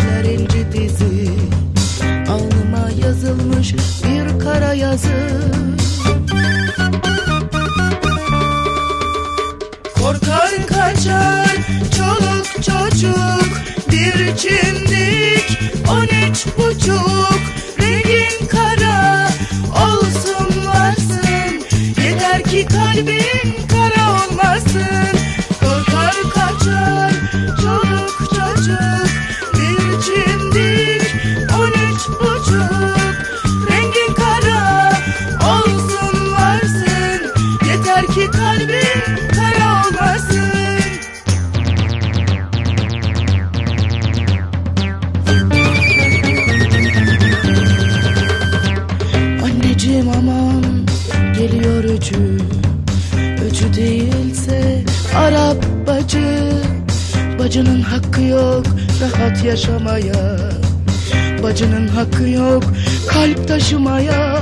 Eller inci dizi, alnıma yazılmış bir kara yazı. Korkar kaçar çoluk çocuk, bir çimdik 13,5. Rengin kara olsun varsın, yeter ki kalbin kara olmasın. Korkar kaçar çoluk çocuk, bir çimdik 13,5. Rengin kara olsun varsın, yeter ki kalbin kara olmasın. Anneciğim aman, geliyor öcü. Öcü değilse Arap bacı. Bacının hakkı yok rahat yaşamaya, bacının hakkı yok kalp taşımaya.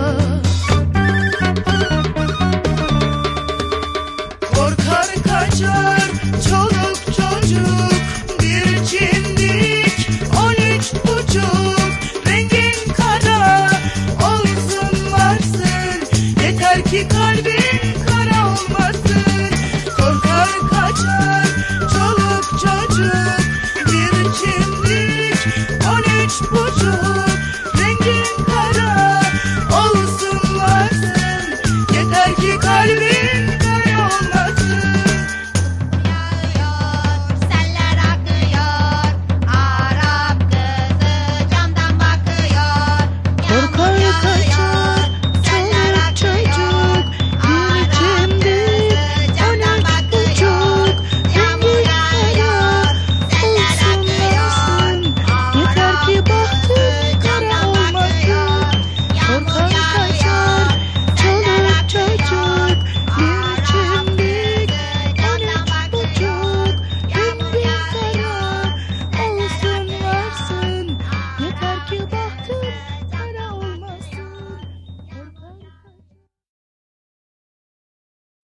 Korkar kaçar çoluk çocuk, bir çimdik 13,5. Rengin kara olsun varsın, yeter ki kalbin kara olmasın. Korkar kaçar çoluk çocuk, bir çimdik 13,5.